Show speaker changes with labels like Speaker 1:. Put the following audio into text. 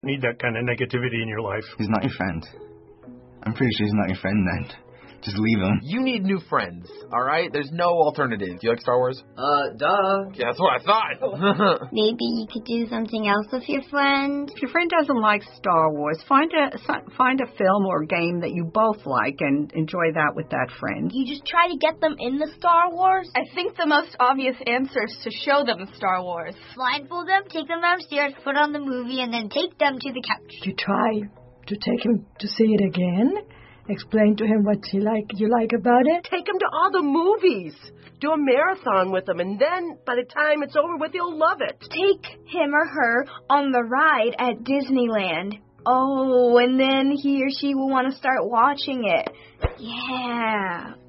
Speaker 1: Need that kind of negativity in your life.
Speaker 2: He's not your friend. I'm pretty sure he's not your friend then. Just leave him.
Speaker 3: You need new friends, all right? There's no alternative. Do you like Star Wars?
Speaker 4: Duh.
Speaker 3: Yeah, that's what I thought.
Speaker 5: Maybe you could do something else with your friend.
Speaker 6: If your friend doesn't like Star Wars, find a film or game that you both like and enjoy that with that friend.
Speaker 5: You just try to get them in the Star Wars?
Speaker 7: I think the most obvious answer is to show them Star Wars.
Speaker 5: Blindfold them, take them downstairs, put on the movie, and then take them to the couch.
Speaker 8: You try to take him to see it again. Explain to him what you like about it.
Speaker 4: Take him to all the movies. Do a marathon with him, and then by the time it's over with, he'll love it.
Speaker 7: Take him or her on the ride at Disneyland. Oh, and then he or she will want to start watching it. Yeah.